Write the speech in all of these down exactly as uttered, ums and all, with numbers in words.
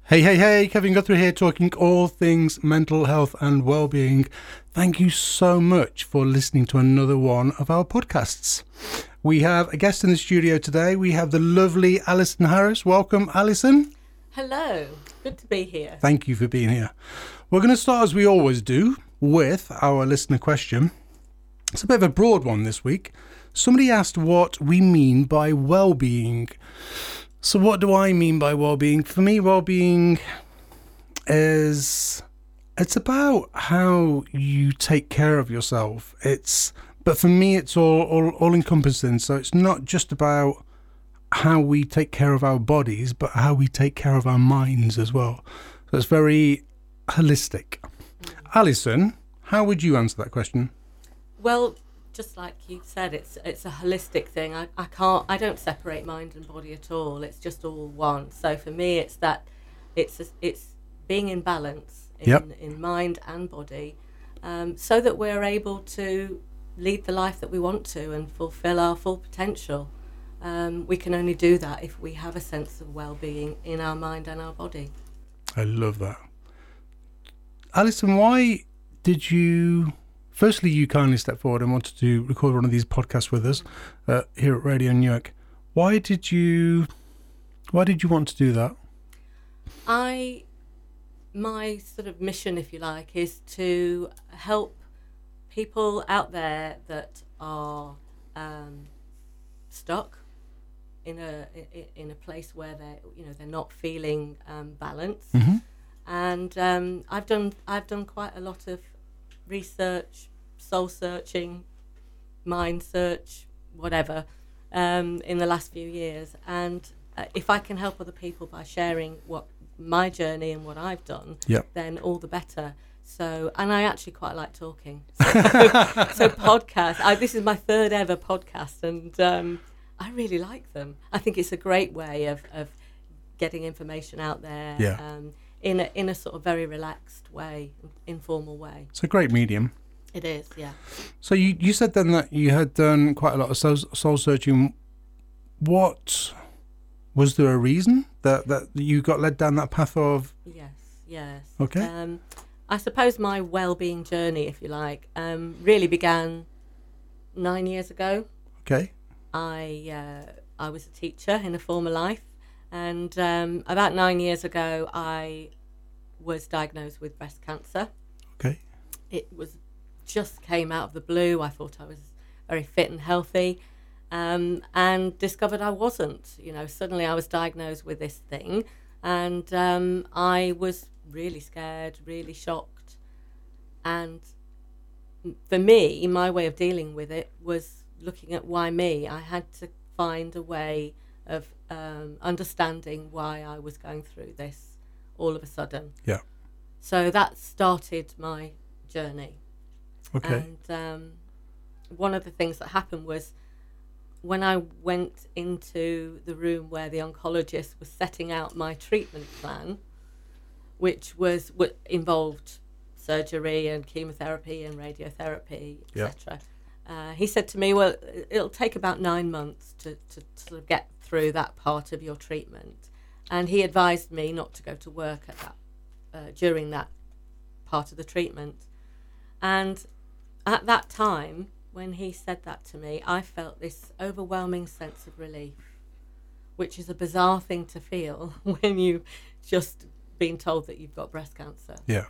Hey, hey, hey, Kevin Guthrie here, talking all things mental health and well-being. Thank you so much for listening to another one of our podcasts. We have a guest in the studio today. We have the lovely Alison Harris. Welcome, Alison. Hello, good to be here. Thank you for being here. We're going to start, as we always do, with our listener question. It's a bit of a broad one this week. Somebody asked what we mean by well-being. So what do I mean by well-being? For me, well-being is, it's about how you take care of yourself. It's, but for me, it's all, all, all encompassing. So it's not just about how we take care of our bodies, but how we take care of our minds as well. So it's very holistic. Mm. Alison, how would you answer that question? Well, just like you said, it's it's a holistic thing. I, I can't, I don't separate mind and body at all. It's just all one. So for me, it's that, it's a, it's being in balance in, yep. in mind and body, um, so that we're able to lead the life that we want to and fulfill our full potential. Um, we can only do that if we have a sense of well-being in our mind and our body. I love that. Alison, why did you... Firstly, you kindly stepped forward and wanted to record one of these podcasts with us uh, here at Radio Newark. Why did you? Why did you want to do that? I, my sort of mission, if you like, is to help people out there that are um, stuck in a in a place where they you know they're not feeling um, balanced, mm-hmm. and um, I've done I've done quite a lot of research, soul searching, mind search, whatever, um, in the last few years. And uh, if I can help other people by sharing what my journey and what I've done, yep. then all the better. So, and I actually quite like talking. So, so podcast, I, this is my third ever podcast, and um, I really like them. I think it's a great way of, of getting information out there. Yeah. Um, in a, in a sort of very relaxed way, informal way. It's a great medium. It is, yeah. So you, you said then that you had done quite a lot of soul, soul searching. What, was there a reason that, that you got led down that path of? Yes, yes. Okay. Um, I suppose my well-being journey, if you like, um, really began nine years ago. Okay. I uh, I was a teacher in a former life. And um, about nine years ago, I was diagnosed with breast cancer. Okay. It was just came out of the blue. I thought I was very fit and healthy, um, and discovered I wasn't. You know, suddenly I was diagnosed with this thing, and um, I was really scared, really shocked. And for me, my way of dealing with it was looking at why me. I had to find a way of um, understanding why I was going through this all of a sudden. Yeah. So that started my journey. Okay. And um, one of the things that happened was when I went into the room where the oncologist was setting out my treatment plan, which was what involved surgery and chemotherapy and radiotherapy, et cetera. Yeah. Uh, he said to me, well, it'll take about nine months to, to sort of get through that part of your treatment. And he advised me not to go to work at that uh, during that part of the treatment. And at that time, when he said that to me, I felt this overwhelming sense of relief, which is a bizarre thing to feel when you've just been told that you've got breast cancer. Yeah.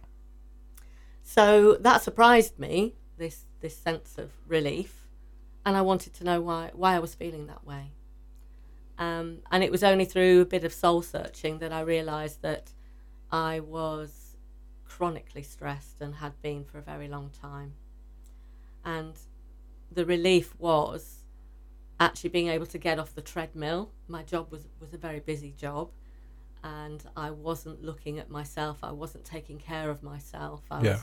So that surprised me, this this sense of relief, and I wanted to know why why I was feeling that way. Um, and it was only through a bit of soul searching that I realised that I was chronically stressed and had been for a very long time. And the relief was actually being able to get off the treadmill. My job was, was a very busy job, and I wasn't looking at myself. I wasn't taking care of myself. I yeah. was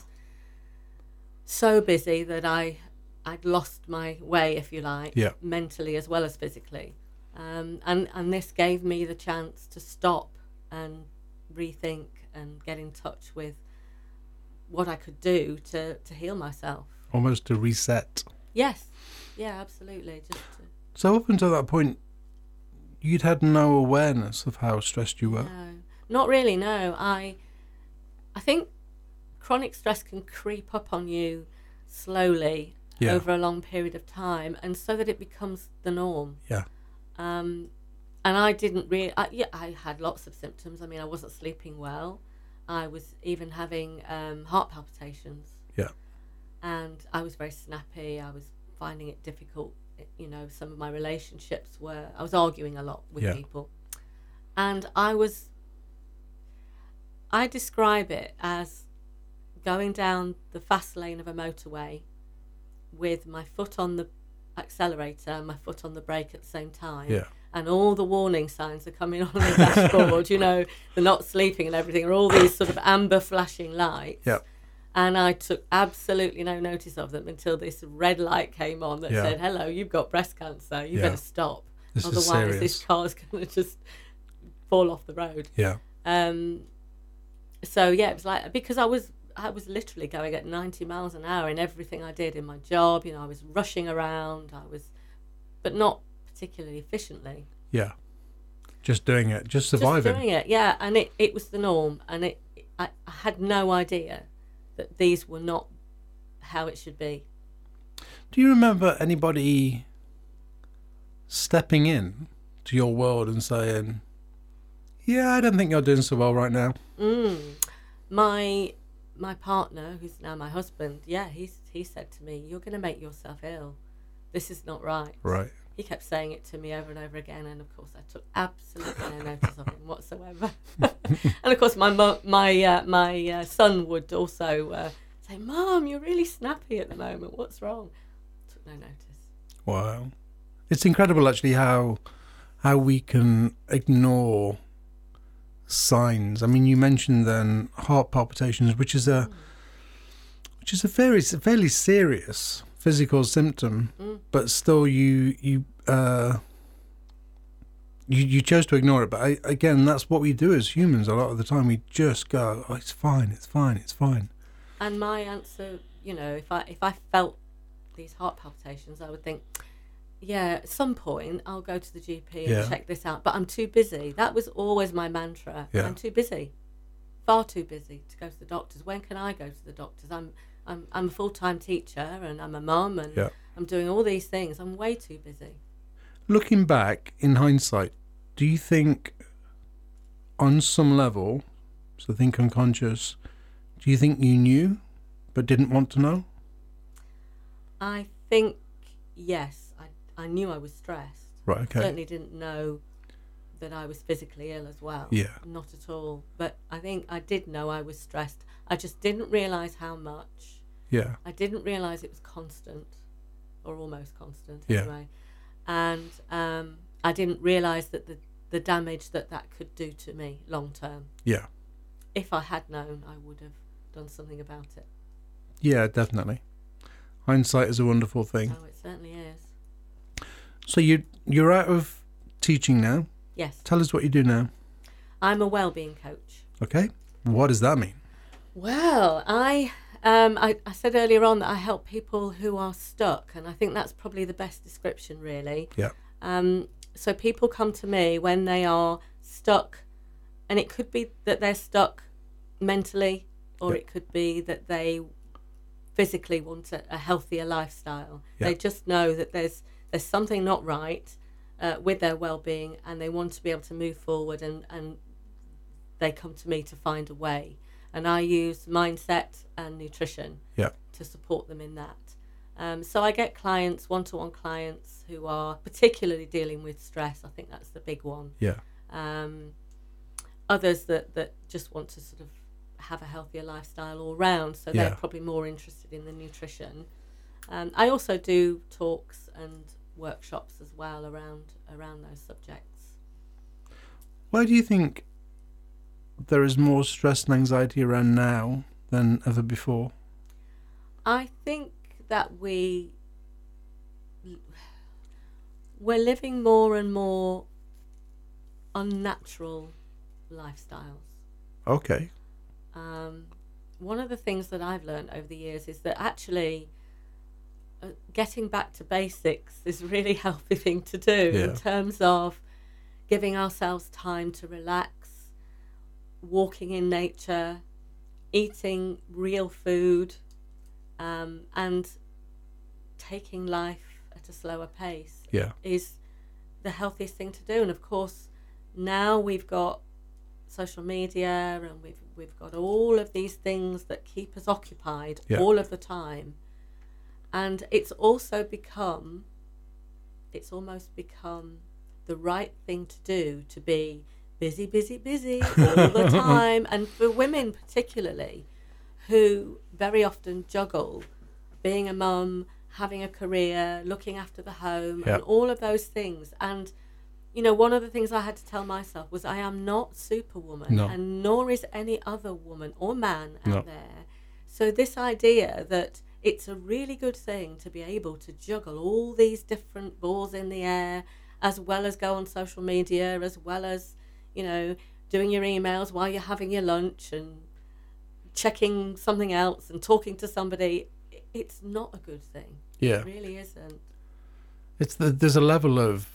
so busy that I, I'd lost my way, if you like, yeah. mentally as well as physically. Um, and, and this gave me the chance to stop and rethink and get in touch with what I could do to, to heal myself. Almost to reset. Yes. Yeah, absolutely. Just to... So up until that point, you'd had no awareness of how stressed you were? No. Not really, no. I I think chronic stress can creep up on you slowly Yeah. over a long period of time, and so that it becomes the norm. Yeah. Um, and I didn't really, I, yeah, I had lots of symptoms. I mean, I wasn't sleeping well. I was even having um, heart palpitations. Yeah. And I was very snappy. I was finding it difficult. You know, some of my relationships were, I was arguing a lot with Yeah. people. And I was, I describe it as going down the fast lane of a motorway with my foot on the accelerator and my foot on the brake at the same time. Yeah. And all the warning signs are coming on the dashboard, you know, the not sleeping and everything, are all these sort of amber flashing lights. Yeah. And I took absolutely no notice of them until this red light came on that Yeah. said, hello, you've got breast cancer. You Yeah. better stop. This is Otherwise, serious. this car's going to just fall off the road. Yeah. Um, so, yeah, it was like, because I was, I was literally going at ninety miles an hour in everything I did in my job. You know, I was rushing around. I was, but not particularly efficiently. Yeah. Just doing it, just surviving. Just doing it, yeah. And it, it was the norm. And it, I, I had no idea that these were not how it should be. Do you remember anybody stepping in to your world and saying, yeah, I don't think you're doing so well right now? Mm. My my partner, who's now my husband, yeah, he's he said to me, you're going to make yourself ill. This is not right. Right. He kept saying it to me over and over again, and of course I took absolutely no notice of him whatsoever. And of course my mo- my uh, my uh, son would also uh, say, Mom, you're really snappy at the moment. What's wrong? Took no notice. Wow. It's incredible actually how how we can ignore signs. I mean, you mentioned then heart palpitations, which is a Mm. which is a very fairly serious physical symptom, Mm. but still you you uh you you chose to ignore it. But I, again, that's what we do as humans a lot of the time. We just go, oh, it's fine, it's fine, it's fine. And my answer, you know, if I if I felt these heart palpitations, I would think, yeah, at some point I'll go to the G P and Yeah. check this out. But I'm too busy. That was always my mantra. Yeah. I'm too busy, far too busy to go to the doctors. When can I go to the doctors? I'm I'm I'm a full time teacher and I'm a mum and Yeah. I'm doing all these things. I'm way too busy. Looking back in hindsight, do you think on some level, so think unconscious, do you think you knew but didn't want to know? I think yes. I I knew I was stressed. Right, okay. Certainly didn't know that I was physically ill as well. Yeah. Not at all. But I think I did know I was stressed. I just didn't realise how much. Yeah. I didn't realise it was constant, or almost constant Yeah. anyway. And um, I didn't realise that the, the damage that that could do to me long term. Yeah. If I had known, I would have done something about it. Yeah, definitely. Hindsight is a wonderful thing. Oh, it certainly is. So you you're out of teaching now. Yes. Tell us what you do now. I'm a wellbeing coach. Okay. What does that mean? Well, I, um, I I said earlier on that I help people who are stuck, and I think that's probably the best description, really. Yeah. Um, so people come to me when they are stuck, and it could be that they're stuck mentally, or Yeah. it could be that they physically want a, a healthier lifestyle. Yeah. They just know that there's there's something not right uh, with their well-being, and they want to be able to move forward, and, and they come to me to find a way. And I use mindset and nutrition Yeah. to support them in that. Um, so I get clients, one-to-one clients, who are particularly dealing with stress. I think that's the big one. Yeah. Um, others that, that just want to sort of have a healthier lifestyle all round, so Yeah. they're probably more interested in the nutrition. Um, I also do talks and workshops as well around around those subjects. Why do you think there is more stress and anxiety around now than ever before? I think that we we're living more and more unnatural lifestyles. Okay. Um, one of the things that I've learned over the years is that actually uh, getting back to basics is a really healthy thing to do Yeah. in terms of giving ourselves time to relax, walking in nature, eating real food, um, and taking life at a slower pace Yeah. is the healthiest thing to do. And of course, now we've got social media, and we've we've got all of these things that keep us occupied Yeah. all of the time. And it's also become, it's almost become the right thing to do, to be busy, busy, busy all the time. And for women particularly, who very often juggle being a mum, having a career, looking after the home, Yeah. and all of those things. And, you know, one of the things I had to tell myself was I am not Superwoman, No. and nor is any other woman or man out No. there. So this idea that it's a really good thing to be able to juggle all these different balls in the air, as well as go on social media, as well as, you know, doing your emails while you're having your lunch and checking something else and talking to somebody, it's not a good thing. Yeah. It really isn't. It's the, there's a level of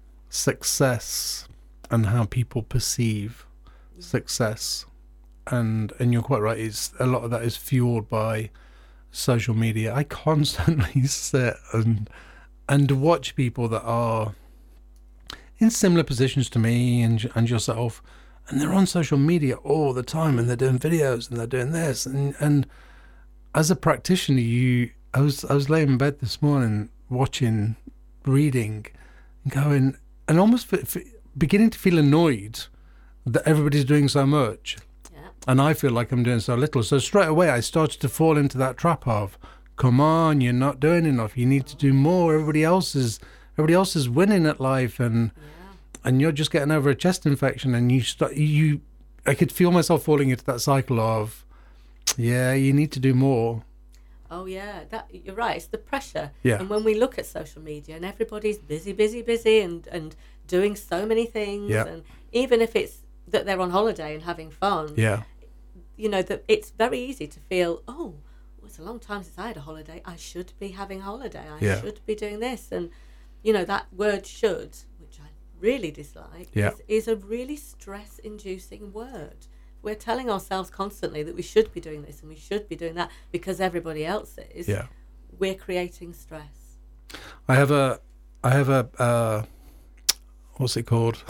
success and how people perceive success, and and you're quite right. It's a lot of that is fueled by social media. I constantly sit and and watch people that are in similar positions to me and and yourself, and they're on social media all the time, and they're doing videos and they're doing this, and and as a practitioner, you I was I was laying in bed this morning watching, reading, and going, and almost f- f- beginning to feel annoyed that everybody's doing so much, Yeah. and I feel like I'm doing so little. So straight away, I started to fall into that trap of, come on, you're not doing enough. You need to do more. Everybody else is everybody else is winning at life, and Yeah. and you're just getting over a chest infection, and you start you. I could feel myself falling into that cycle of, yeah, you need to do more. Oh yeah, that you're right. It's the pressure. Yeah. And when we look at social media, and everybody's busy, busy, busy, and and doing so many things, Yeah. and even if it's that they're on holiday and having fun, Yeah, you know, that it's very easy to feel, oh, well, it's a long time since I had a holiday. I should be having a holiday. I Yeah. should be doing this, and you know, that word "should," which I really dislike, Yeah. is, is a really stress-inducing word. We're telling ourselves constantly that we should be doing this and we should be doing that because everybody else is. yeah. We're creating stress. I have a, I have a, uh, what's it called?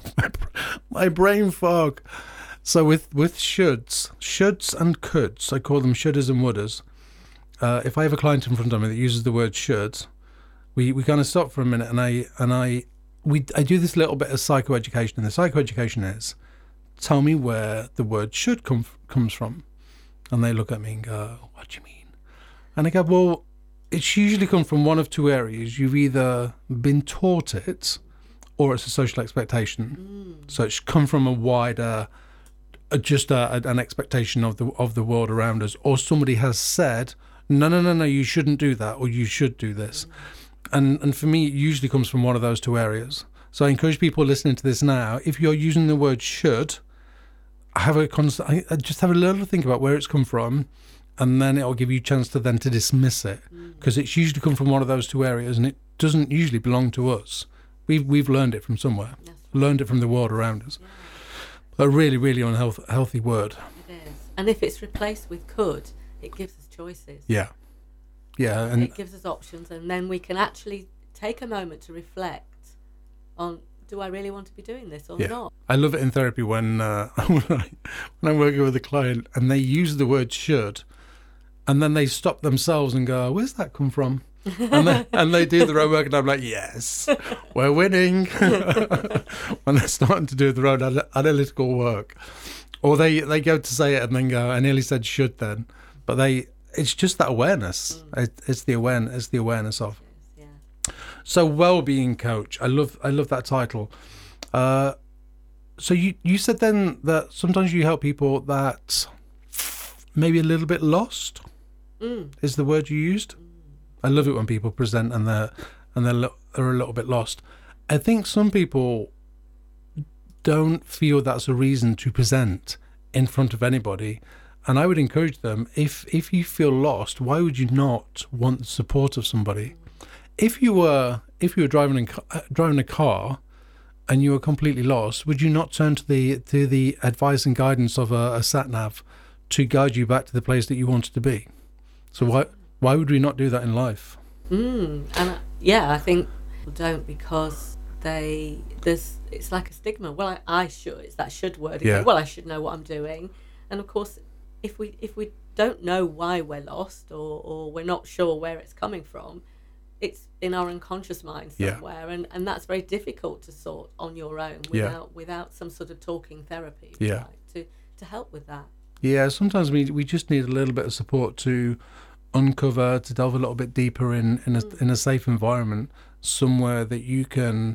My brain fog. So with with shoulds, shoulds and coulds, I call them shoulders and woulders. Uh, if I have a client in front of me that uses the word should, we, we kind of stop for a minute, and I and I we I do this little bit of psychoeducation, and the psychoeducation is, tell me where the word should come comes from, and they look at me and go, what do you mean? And I go, well, it's usually come from one of two areas. You've either been taught it, or it's a social expectation. Mm. So it's come from a wider, uh, just a, an expectation of the of the world around us, or somebody has said, no, no, no, no, you shouldn't do that, or you should do this. Mm. And and for me, it usually comes from one of those two areas. So I encourage people listening to this now, if you're using the word should, have a constant, just have a little think about where it's come from, and then it'll give you a chance to then to dismiss it, because Mm. it's usually come from one of those two areas, and it doesn't usually belong to us. We've we've learned it from somewhere, That's right. learned it from the world around us. Yeah, A really, really unhealthy healthy word. it is. And if it's replaced with could, it gives us choices. Yeah, yeah, and It gives us options, and then we can actually take a moment to reflect on, do I really want to be doing this or Yeah. not? I love it in therapy when uh, when, I, when I'm working with a client and they use the word should, and then they stop themselves and go, "Where's that come from?" and they, and they do their own work, and I'm like, "Yes, we're winning." When they're starting to do their own ana- analytical work, or they they go to say it and then go, "I nearly said should then," but they it's just that awareness. It, it's the awareness. It's the awareness of. Yeah. So, well-being coach. I love I love that title. Uh, so you you said then that sometimes you help people that maybe a little bit lost Mm. is the word you used. I love it when people present and they're and they're, lo- they're a little bit lost. I think some people don't feel that's a reason to present in front of anybody. And I would encourage them, if if you feel lost, why would you not want the support of somebody? If you were if you were driving in, ca- uh, driving a car and you were completely lost, would you not turn to the to the advice and guidance of a, a sat nav to guide you back to the place that you wanted to be? So why why would we not do that in life? Mm, and I, yeah, I think people don't, because they there's it's like a stigma. Well, I, I should. It's that should word. Yeah. Well, I should know what I'm doing. And of course, if we if we don't know why we're lost, or, or we're not sure where it's coming from, it's in our unconscious mind somewhere, yeah. and, and that's very difficult to sort on your own without yeah. without some sort of talking therapy, yeah. like, to to help with that. Yeah, sometimes we we just need a little bit of support to uncover, to delve a little bit deeper in in a, mm. in a safe environment, somewhere that you can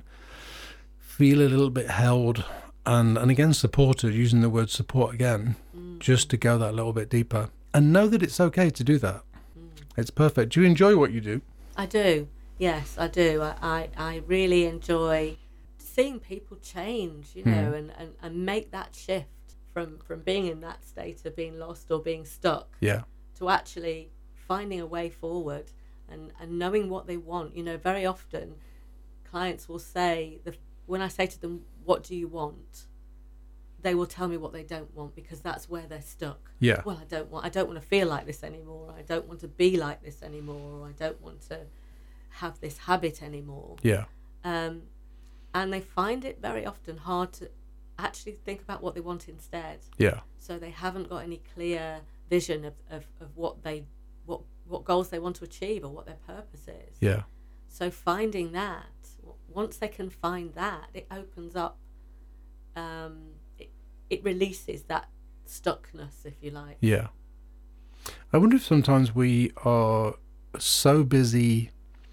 feel a little bit held and and again supported, using the word support again, mm. just to go that little bit deeper and know that it's okay to do that. Mm. It's perfect. Do you enjoy what you do? I do. Yes, I do. I, I, I really enjoy seeing people change, you know, mm. and, and, and make that shift from, from being in that state of being lost or being stuck, yeah. to actually finding a way forward and, and knowing what they want. You know, very often clients will say, the, when I say to them, what do you want? They will tell me what they don't want, because that's where they're stuck. Yeah. Well, I don't want I don't want to feel like this anymore. I don't want to be like this anymore. Or I don't want to have this habit anymore. Yeah. Um, and they find it very often hard to actually think about what they want instead. Yeah. So they haven't got any clear vision of, of, of what they what what goals they want to achieve or what their purpose is. Yeah. So finding that, once they can find that, it opens up. Um, it, it releases that stuckness, if you like. Yeah. I wonder if sometimes we are so busy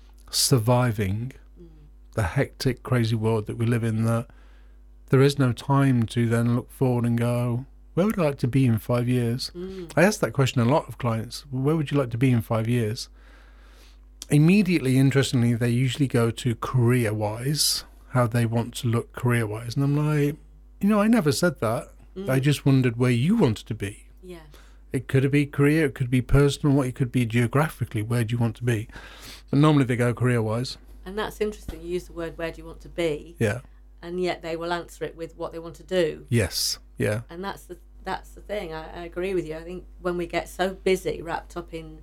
surviving mm. the hectic, crazy world that we live in, that there is no time to then look forward and go, where would I like to be in five years? Mm. I ask that question a lot of clients. Where would you like to be in five years? Immediately, interestingly, they usually go to career-wise, how they want to look career-wise. And I'm like, you know, I never said that. Mm. I just wondered where you wanted to be. Yeah. It could be career, it could be personal, it could be geographically, where do you want to be? But normally they go career-wise. And that's interesting. You use the word, where do you want to be? Yeah. And yet they will answer it with what they want to do. Yes, yeah. And that's the that's the thing. I, I agree with you. I think when we get so busy, wrapped up in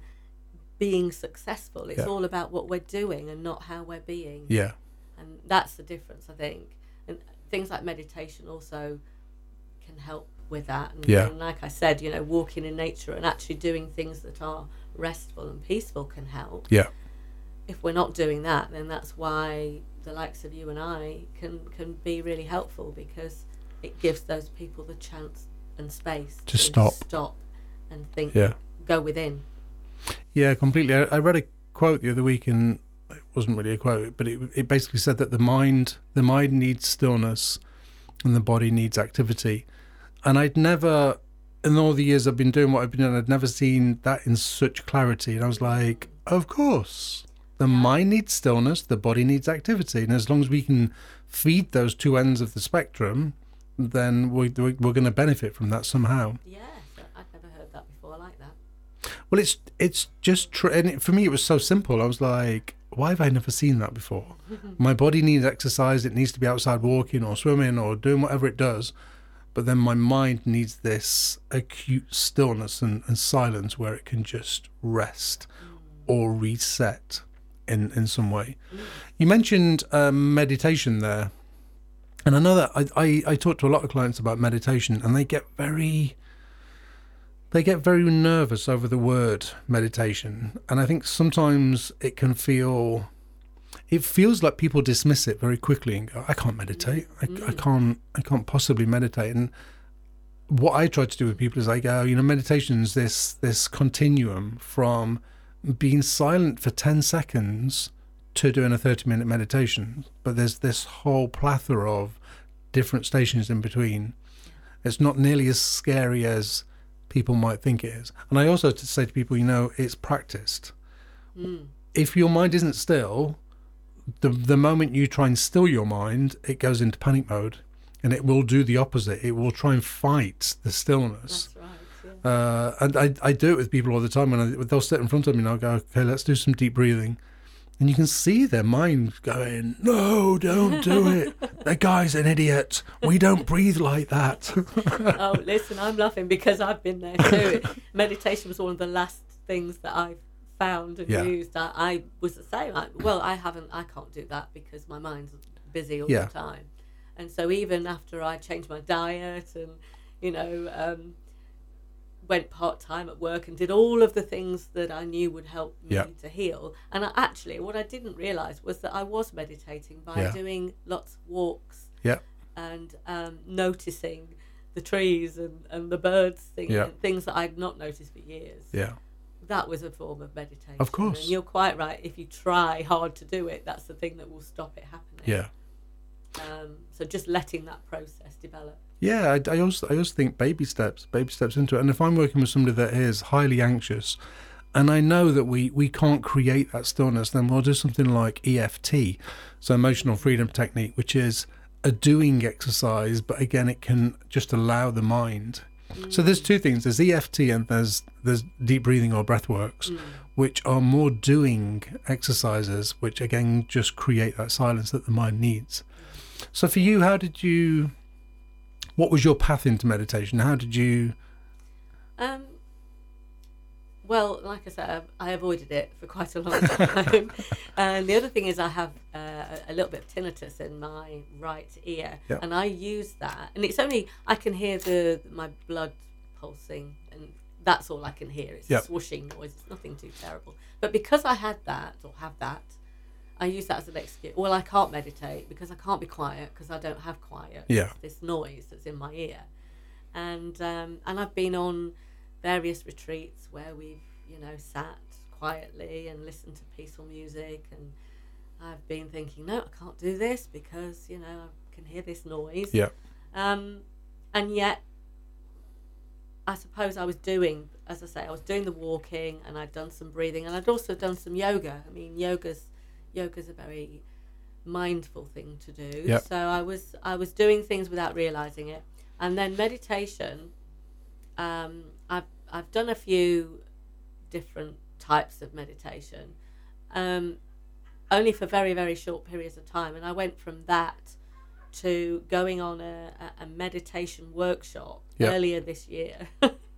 being successful, it's yeah. all about what we're doing and not how we're being. Yeah. And that's the difference, I think. And things like meditation also can help with that. And, yeah. and like I said, you know, walking in nature and actually doing things that are restful and peaceful can help. Yeah. If we're not doing that, then that's why the likes of you and I can, can be really helpful, because it gives those people the chance and space to, to stop stop and think, yeah. go within. Yeah, completely. I, I read a quote the other week, and it wasn't really a quote, but it it basically said that the mind the mind needs stillness and the body needs activity. And I'd never, in all the years I've been doing what I've been doing, I'd never seen that in such clarity. And I was like, of course. The yeah. mind needs stillness, the body needs activity. And as long as we can feed those two ends of the spectrum, then we, we're, we're going to benefit from that somehow. Yeah, I've never heard that before. I like that. Well, it's it's just, tr- and it, for me it was so simple. I was like, why have I never seen that before? My body needs exercise. It needs to be outside walking or swimming or doing whatever it does. But then my mind needs this acute stillness and, and silence where it can just rest mm. or reset in, in some way. Mm. You mentioned um, meditation there. And I know that I, I, I talk to a lot of clients about meditation, and they get very... They get very nervous over the word meditation. And I think sometimes it can feel, it feels like people dismiss it very quickly and go, I can't meditate. I, mm. I can't, I can't possibly meditate. And what I try to do with people is I go, you know, meditation is this, this continuum from being silent for ten seconds to doing a thirty minute meditation. But there's this whole plethora of different stations in between. It's not nearly as scary as people might think it is. And I also to say to people, you know, it's practiced. Mm. If your mind isn't still, the the moment you try and still your mind, it goes into panic mode, and it will do the opposite. It will try and fight the stillness. That's right. Yeah. Uh, and I I do it with people all the time. When I, they'll sit in front of me and I'll go, okay, let's do some deep breathing. And you can see their mind going, no, don't do it. That guy's an idiot. We don't breathe like that. Oh, listen, I'm laughing because I've been there too. Meditation was one of the last things that I found and Yeah. used. I, I was the same. I, well, I haven't, I can't do that because my mind's busy all Yeah. the time. And so even after I changed my diet and, you know, um, went part-time at work and did all of the things that I knew would help me Yeah. to heal. And I, actually, what I didn't realise was that I was meditating by Yeah. doing lots of walks Yeah. and um, noticing the trees and, and the birds singing, Yeah. and things that I'd not noticed for years. Yeah. That was a form of meditation. Of course. And you're quite right. If you try hard to do it, that's the thing that will stop it happening. Yeah. Um, so just letting that process develop. Yeah, I, I also I also think baby steps, baby steps into it. And if I'm working with somebody that is highly anxious, and I know that we, we can't create that stillness, then we'll do something like E F T, so emotional freedom technique, which is a doing exercise, but again, it can just allow the mind. Mm. So there's two things: there's E F T and there's there's deep breathing or breath works, mm. which are more doing exercises, which again just create that silence that the mind needs. So for you, how did you? What was your path into meditation? How did you? Um, well, like I said, I avoided it for quite a long time. And the other thing is I have uh, a little bit of tinnitus in my right ear. Yep. And I use that. And it's only, I can hear the my blood pulsing. And that's all I can hear. It's Yep. a swooshing noise. It's nothing too terrible. But because I had that, or have that, I use that as an excuse. Well, I can't meditate because I can't be quiet because I don't have quiet. Yeah. It's this noise that's in my ear. And um, and I've been on various retreats where we've, you know, sat quietly and listened to peaceful music. And I've been thinking, no, I can't do this because, you know, I can hear this noise. Yeah. Um, and yet, I suppose I was doing, as I say, I was doing the walking and I'd done some breathing and I'd also done some yoga. I mean, yoga's yoga's a very mindful thing to do. Yep. So I was I was doing things without realizing it. And then meditation, um, I've I've done a few different types of meditation, um, only for very very short periods of time. And I went from that to going on a, a meditation workshop Yep. earlier this year.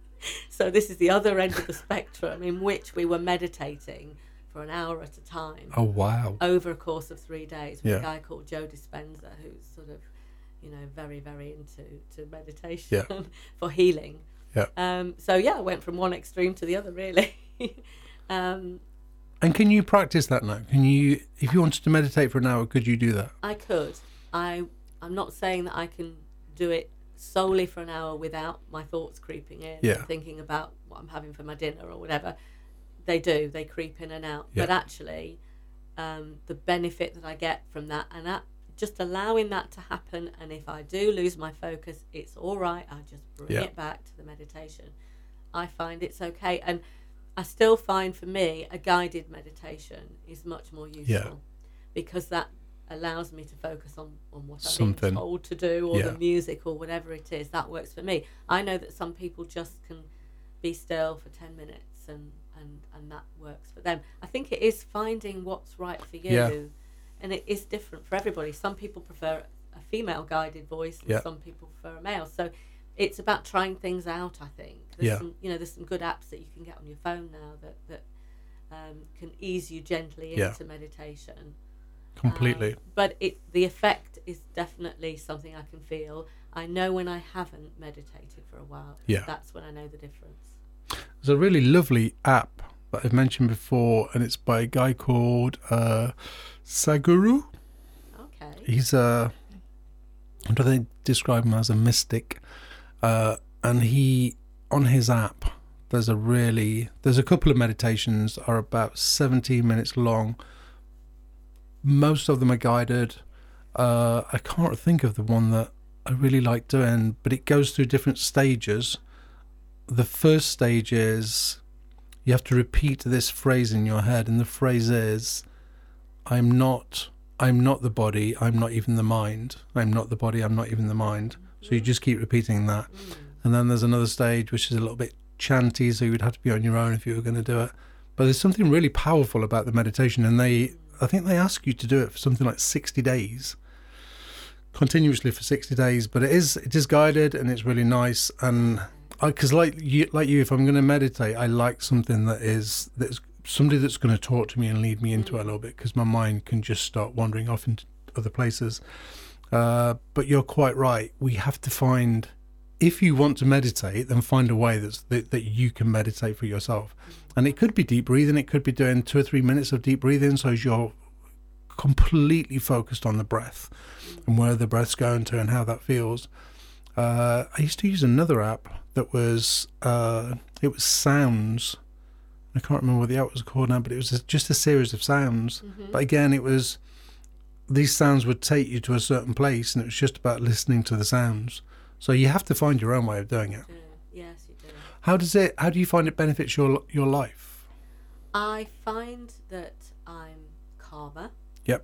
So this is the other end of the spectrum in which we were meditating for an hour at a time. Oh wow! Over a course of three days with Yeah. a guy called Joe Dispenza, who's sort of, you know, very, very into to meditation Yeah. for healing. Yeah. Um, so yeah, I went from one extreme to the other, really. um, And can you practice that now? Can you, if you wanted to meditate for an hour, could you do that? I could. I I'm not saying that I can do it solely for an hour without my thoughts creeping in Yeah. and thinking about what I'm having for my dinner or whatever. They do. They creep in and out. Yeah. But actually, um, the benefit that I get from that, and that, just allowing that to happen, and if I do lose my focus, it's all right. I just bring Yeah. it back to the meditation. I find it's okay. And I still find, for me, a guided meditation is much more useful. Yeah. Because that allows me to focus on, on what I'm Something. being told to do, or Yeah. the music, or whatever it is. That works for me. I know that some people just can be still for ten minutes and and and that works for them. I think it is finding what's right for you. Yeah. And it is different for everybody. Some people prefer a female guided voice and Yeah. some people prefer a male. So it's about trying things out, I think. There's Yeah. some, you know, there's some good apps that you can get on your phone now that, that um, can ease you gently Yeah. into meditation. Completely. Um, but it the effect is definitely something I can feel. I know when I haven't meditated for a while. Yeah. That's when I know the difference. There's a really lovely app that I've mentioned before, and it's by a guy called uh, Sadhguru. Okay. He's a, how do they describe him as, a mystic? Uh, and he, on his app, there's a really, there's a couple of meditations are about seventeen minutes long. Most of them are guided. Uh, I can't think of the one that I really like doing, but it goes through different stages. The first stage is you have to repeat this phrase in your head, and the phrase is, I'm not I'm not the body, I'm not even the mind. I'm not the body, I'm not even the mind. So you just keep repeating that. Mm. And then there's another stage which is a little bit chanty, so you would have to be on your own if you were going to do it. But there's something really powerful about the meditation, and they I think they ask you to do it for something like sixty days, continuously for sixty days. But it is it is guided and it's really nice. And because like you, like you, if I'm going to meditate, I like something that is that's somebody that's going to talk to me and lead me into it a little bit, because my mind can just start wandering off into other places. Uh, but you're quite right. We have to find, if you want to meditate, then find a way that's that, that you can meditate for yourself. And it could be deep breathing. It could be doing two or three minutes of deep breathing, so you're completely focused on the breath and where the breath's going to and how that feels. Uh, I used to use another app that was uh, it was sounds. I can't remember what the app was called now, but it was just a series of sounds. Mm-hmm. But again, it was these sounds would take you to a certain place, and it was just about listening to the sounds. So you have to find your own way of doing it. You do. Yes, you do. How does it? How do you find it benefits your your life? I find that I'm calmer. Yep.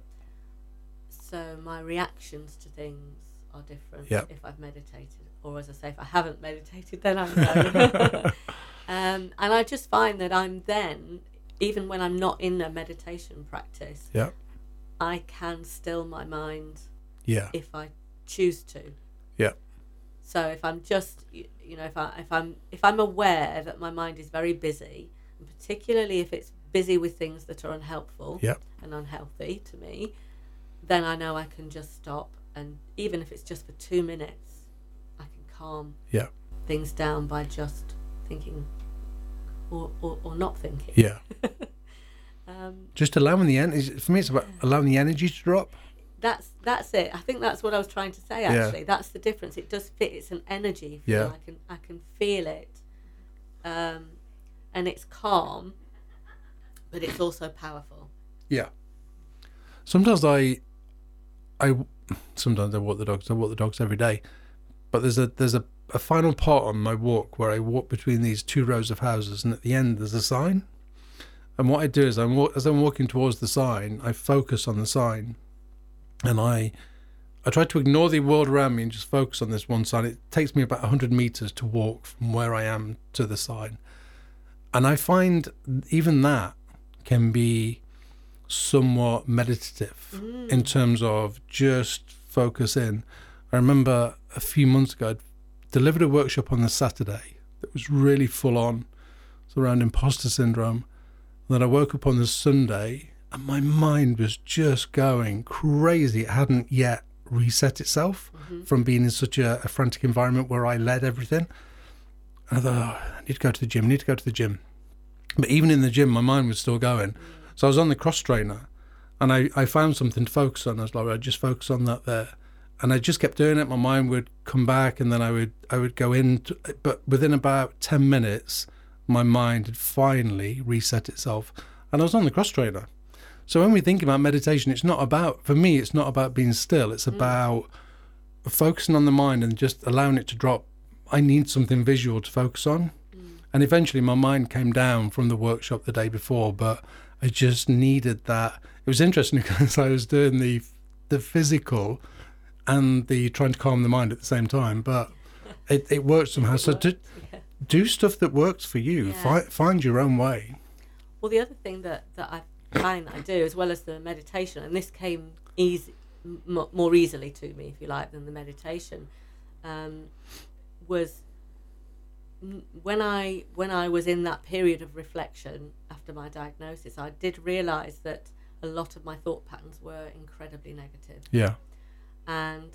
So my reactions to things are different. Yep. If I've meditated, or as I say, if I haven't meditated, then I know. um, and I just find that I'm then, even when I'm not in a meditation practice, Yep. I can still my mind. Yeah. If I choose to. Yeah. So if I'm just, you know, if I if I'm if I'm aware that my mind is very busy, and particularly if it's busy with things that are unhelpful Yep. and unhealthy to me, then I know I can just stop, and even if it's just for two minutes, I can calm Yeah. things down by just thinking, or or, or not thinking. Yeah. um, Just allowing the energy. For me, it's about allowing the energy to drop. That's that's it. I think that's what I was trying to say. Actually, yeah. That's the difference. It does fit. It's an energy. Feel. Yeah. I can I can feel it, um, and it's calm, but it's also powerful. Yeah. Sometimes I, I, sometimes I walk the dogs. I walk the dogs every day, but there's a there's a, a final part on my walk where I walk between these two rows of houses, and at the end there's a sign. And what I do is I'm as I'm walking towards the sign, I focus on the sign. And I I try to ignore the world around me and just focus on this one sign. It takes me about one hundred meters to walk from where I am to the sign. And I find even that can be somewhat meditative mm. in terms of just focus in. I remember a few months ago, I delivered a workshop on the Saturday that was really full on. It's around imposter syndrome. And then I woke up on the Sunday, and my mind was just going crazy. It hadn't yet reset itself mm-hmm. from being in such a, a frantic environment where I led everything. And I thought, oh, I need to go to the gym, I need to go to the gym. But even in the gym, my mind was still going. Mm. So I was on the cross trainer, and I, I found something to focus on. I was like, I'd just focus on that there. And I just kept doing it. My mind would come back, and then I would I would go in. To, but within about ten minutes, my mind had finally reset itself. And I was on the cross trainer. So when we think about meditation, it's not about, for me, it's not about being still. It's about mm. focusing on the mind and just allowing it to drop. I need something visual to focus on. Mm. And eventually my mind came down from the workshop the day before, but I just needed that. It was interesting because I was doing the the physical and the trying to calm the mind at the same time, but it, it worked somehow. It so worked, to, yeah. do stuff that works for you. Yeah. Find, find your own way. Well, the other thing that, that I find that I do, as well as the meditation, and this came easy, m- more easily to me, if you like, than the meditation, um, was when I when I was in that period of reflection after my diagnosis, I did realise that a lot of my thought patterns were incredibly negative. Yeah. And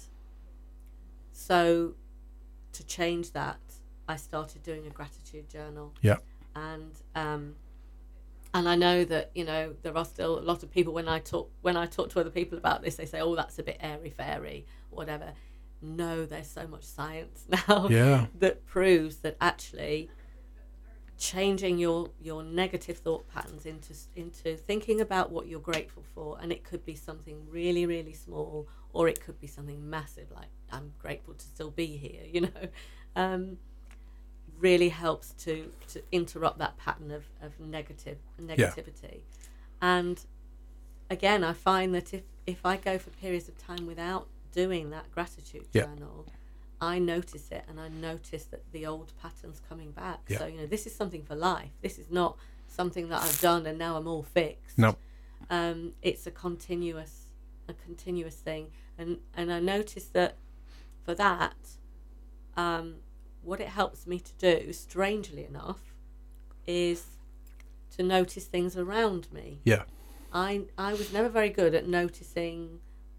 so to change that, I started doing a gratitude journal. Yeah. And um, and I know that, you know, there are still a lot of people, when I talk when I talk to other people about this, they say, oh, that's a bit airy-fairy, whatever. No, there's so much science now yeah. that proves that actually changing your, your negative thought patterns into into thinking about what you're grateful for, and it could be something really, really small, or it could be something massive, like I'm grateful to still be here, you know, um, really helps to, to interrupt that pattern of, of negative negativity. Yeah. And again, I find that if, if I go for periods of time without doing that gratitude yeah. journal, I notice it, and I notice that the old pattern's coming back. Yeah. So, you know, this is something for life. This is not something that I've done and now I'm all fixed. No. um, it's a continuous, a continuous thing. And and I noticed that for that, um, what it helps me to do, strangely enough, is to notice things around me. Yeah. I I was never very good at noticing.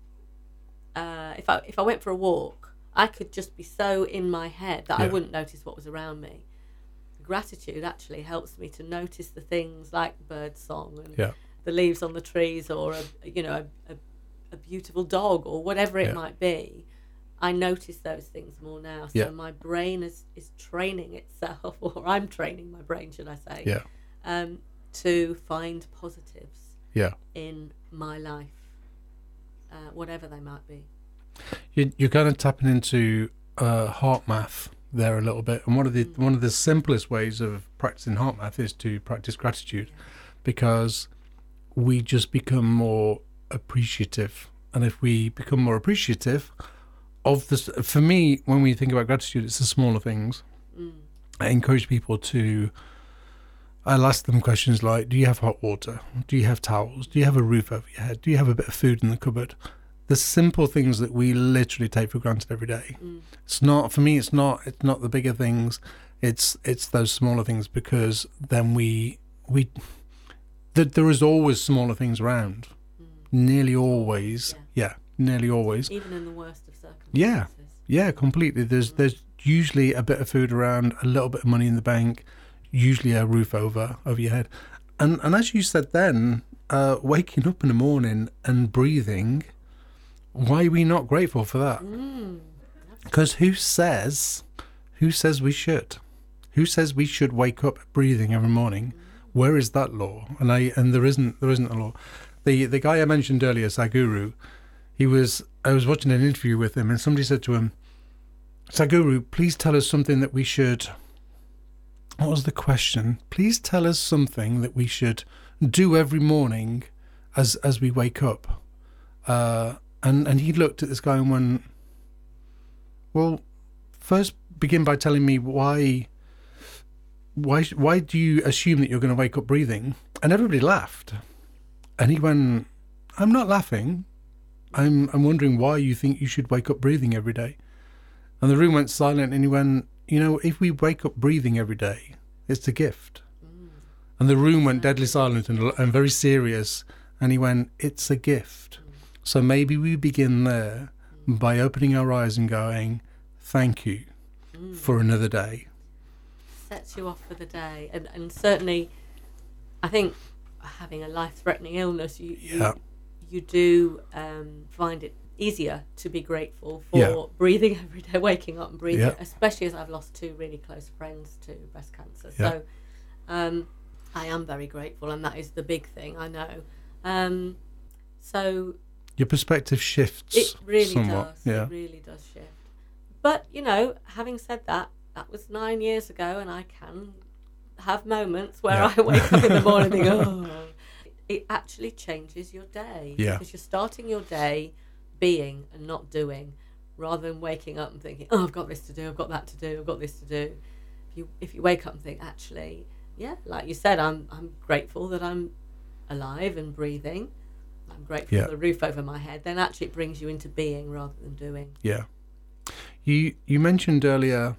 Uh, if I if I went for a walk, I could just be so in my head that Yeah. I wouldn't notice what was around me. Gratitude actually helps me to notice the things like bird song and Yeah. the leaves on the trees, or a you know a, a, a beautiful dog, or whatever it Yeah. might be. I notice those things more now. So Yeah. my brain is, is training itself, or I'm training my brain, should I say, Yeah. um, to find positives Yeah. in my life, uh, whatever they might be. You, you're kind of tapping into uh, heart math there a little bit, and one of the Mm. one of the simplest ways of practicing heart math is to practice gratitude, because we just become more appreciative, and if we become more appreciative of this, for me, when we think about gratitude, it's the smaller things. Mm. I encourage people to. I'll ask them questions like, do you have hot water? Do you have towels? Do you have a roof over your head? Do you have a bit of food in the cupboard? The simple things that we literally take for granted every day. Mm. It's not, for me, it's not, it's not the bigger things. It's, it's those smaller things, because then we, we, that there is always smaller things around. Mm. Nearly always. Yeah. Yeah. Nearly always. Even in the worst of circumstances. Yeah. Yeah, completely. There's, there's usually a bit of food around, a little bit of money in the bank, usually a roof over over your head, and and as you said then, uh, waking up in the morning and breathing. Why are we not grateful for that? Mm. Because who says, who says we should? Who says we should wake up breathing every morning? Where is that law? And I and there isn't there isn't a law. The the guy I mentioned earlier, Sadhguru, he was I was watching an interview with him, and somebody said to him, Sadhguru, please tell us something that we should. What was the question? Please tell us something that we should do every morning as as we wake up. Uh, and, and he looked at this guy and went, well, first begin by telling me why, why, why do you assume that you're going to wake up breathing? And everybody laughed. And he went, I'm not laughing. I'm I'm wondering why you think you should wake up breathing every day. And the room went silent, and he went, you know, if we wake up breathing every day, it's a gift. Mm. And the room went deadly silent and, and very serious. And he went, it's a gift. Mm. So maybe we begin there Mm. by opening our eyes and going, thank you Mm. for another day. Sets you off for the day, and and certainly, I think having a life-threatening illness, you Yeah. you, you do um, find it easier to be grateful for Yeah. breathing every day, waking up and breathing, Yeah. especially as I've lost two really close friends to breast cancer. Yeah. So um, I am very grateful, and that is the big thing, I know. Um, so Your perspective shifts it really somewhat. does. Yeah. It really does shift. But, you know, having said that, that was nine years ago, and I can have moments where Yeah. I wake up in the morning and think, oh. It actually changes your day. Yeah. Because you're starting your day being and not doing, rather than waking up and thinking, oh, I've got this to do, I've got that to do, I've got this to do. If you if you wake up and think, actually, yeah, like you said, I'm I'm grateful that I'm alive and breathing. I'm grateful Yeah. for the roof over my head. Then actually it brings you into being rather than doing. Yeah. You you mentioned earlier,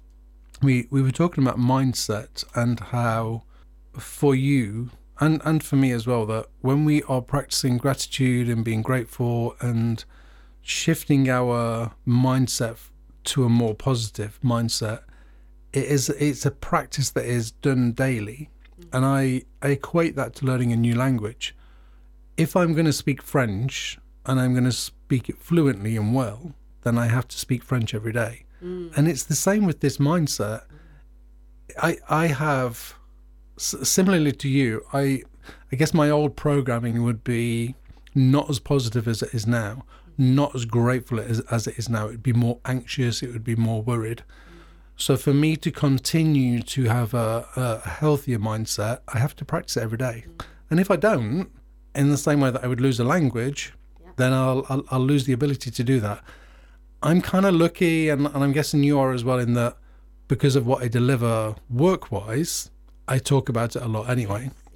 we we were talking about mindset and how for you and, and for me as well, that when we are practicing gratitude and being grateful and shifting our mindset to a more positive mindset, it is it's a practice that is done daily. Mm-hmm. And I, I equate that to learning a new language. If I'm going to speak French and I'm going to speak it fluently and well, then I have to speak French every day. Mm. And it's the same with this mindset. I I have, s- similarly to you, I I guess my old programming would be not as positive as it is now, not as grateful as, as it is now. It would be more anxious, it would be more worried. So for me to continue to have a, a healthier mindset, I have to practice it every day. And if I don't, in the same way that I would lose a language, Yeah. then I'll, I'll I'll lose the ability to do that. I'm kind of lucky, and, and I'm guessing you are as well, in that because of what I deliver work-wise, I talk about it a lot anyway. Yes,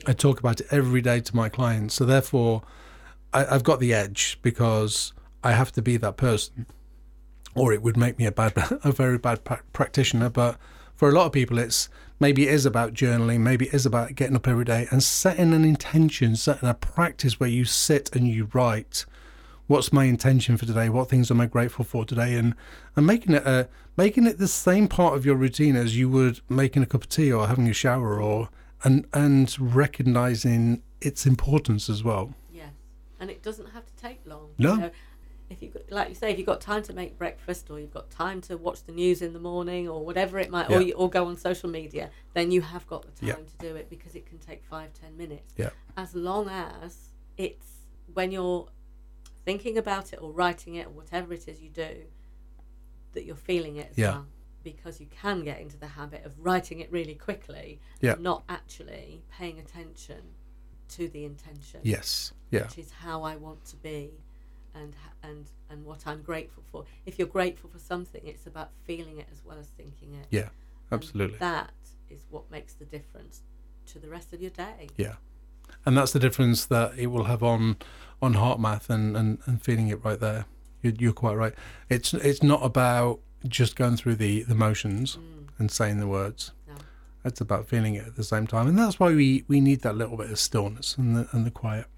I talk about it every day to my clients. So therefore, I, I've got the edge because I have to be that person, or it would make me a bad, a very bad pra- practitioner. But for a lot of people, it's maybe it is about journaling, maybe it is about getting up every day and setting an intention, setting a practice where you sit and you write, what's my intention for today? What things am I grateful for today? And and making it a making it the same part of your routine as you would making a cup of tea or having a shower, or and and recognizing its importance as well. Yes, and it doesn't have to take long. No. You know, if you like you say, if you've got time to make breakfast, or you've got time to watch the news in the morning, or whatever it might, yeah. or you, or go on social media, then you have got the time yeah. to do it, because it can take five, ten minutes. Yeah. As long as it's when you're thinking about it or writing it or whatever it is you do, that you're feeling it as yeah. well. Because you can get into the habit of writing it really quickly, yeah. and not actually paying attention to the intention. Yes. Yeah. Which is how I want to be. And and and what I'm grateful for. If you're grateful for something, it's about feeling it as well as thinking it. Yeah, absolutely. And that is what makes the difference to the rest of your day. Yeah, and that's the difference that it will have on on HeartMath and, and, and feeling it right there. You're, you're quite right. It's it's not about just going through the, the motions mm. and saying the words. No. It's about feeling it at the same time, and that's why we, we need that little bit of stillness and the and the quiet.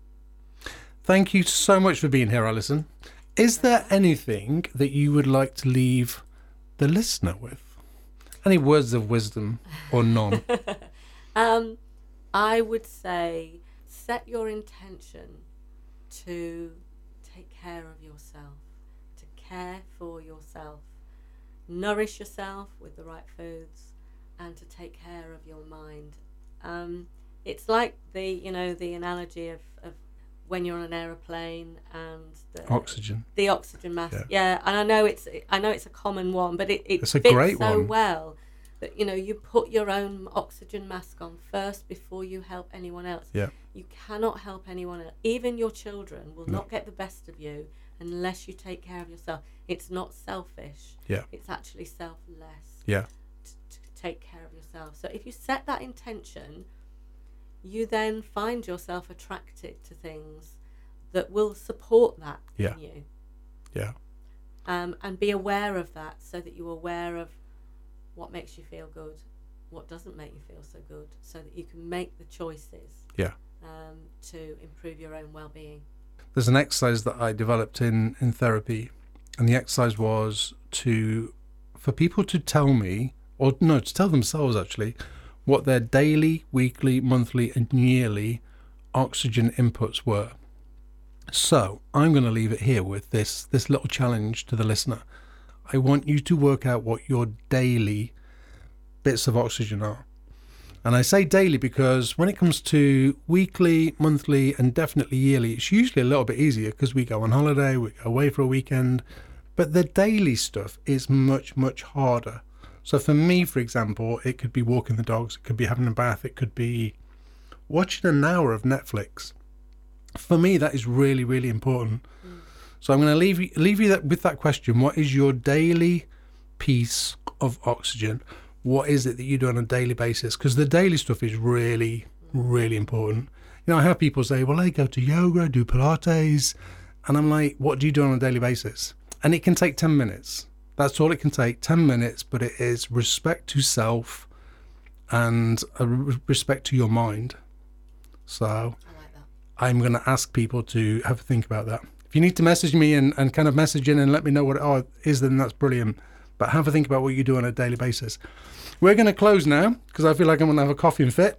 Thank you so much for being here, Alison. Is there anything that you would like to leave the listener with? Any words of wisdom or none? um, I would say set your intention to take care of yourself, to care for yourself, nourish yourself with the right foods, and to take care of your mind. Um, it's like the, you know, the analogy of, of when you're on an aeroplane and the oxygen, the oxygen mask. Yeah. yeah, and I know it's I know it's a common one, but it, it it's a fits great so one. well that, you know, you put your own oxygen mask on first before you help anyone else. Yeah, you cannot help anyone else. Even your children will no. not get the best of you unless you take care of yourself. It's not selfish. Yeah, it's actually selfless. Yeah, to, to take care of yourself. So if you set that intention, you then find yourself attracted to things that will support that yeah. in you. Yeah. Um, and be aware of that, so that you're aware of what makes you feel good, what doesn't make you feel so good, so that you can make the choices yeah. um, to improve your own well-being. There's an exercise that I developed in, in therapy, and the exercise was to for people to tell me, or no, to tell themselves actually, what their daily, weekly, monthly and yearly oxygen inputs were. So I'm going to leave it here with this this little challenge to the listener. I want you to work out what your daily bits of oxygen are. And I say daily because when it comes to weekly, monthly and definitely yearly, it's usually a little bit easier because we go on holiday, we go away for a weekend. But the daily stuff is much, much harder. So for me, for example, it could be walking the dogs, it could be having a bath, it could be watching an hour of Netflix. For me, that is really, really important. Mm. So I'm going to leave you, leave you that, with that question. What is your daily piece of oxygen? What is it that you do on a daily basis? Because the daily stuff is really, really important. You know, I have people say, well, I go to yoga, do Pilates. And I'm like, what do you do on a daily basis? And it can take ten minutes. That's all it can take, ten minutes, but it is respect to self and a respect to your mind. So I like that. I'm going to ask people to have a think about that. If you need to message me and, and kind of message in and let me know what it is, then that's brilliant. But have a think about what you do on a daily basis. We're going to close now because I feel like I'm going to have a coughing fit.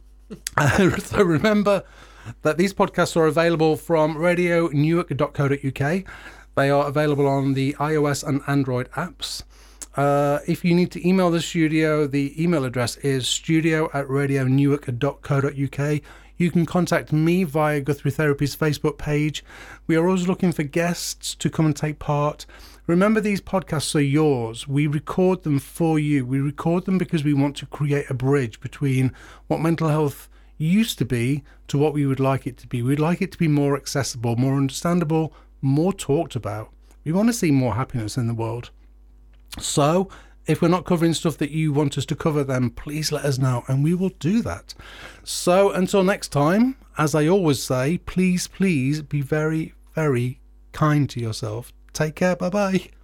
So remember that these podcasts are available from radio newark dot co dot uk. They are available on the iOS and Android apps. Uh, if you need to email the studio, the email address is studio at radio newark dot co dot uk. You can contact me via Guthrie Therapy's Facebook page. We are always looking for guests to come and take part. Remember, these podcasts are yours. We record them for you. We record them because we want to create a bridge between what mental health used to be to what we would like it to be. We'd like it to be more accessible, more understandable, more talked about. We want to see more happiness in the world. So If we're not covering stuff that you want us to cover, then please let us know and we will do that. So until next time, as I always say, please, please be very, very kind to yourself. Take care. Bye-bye.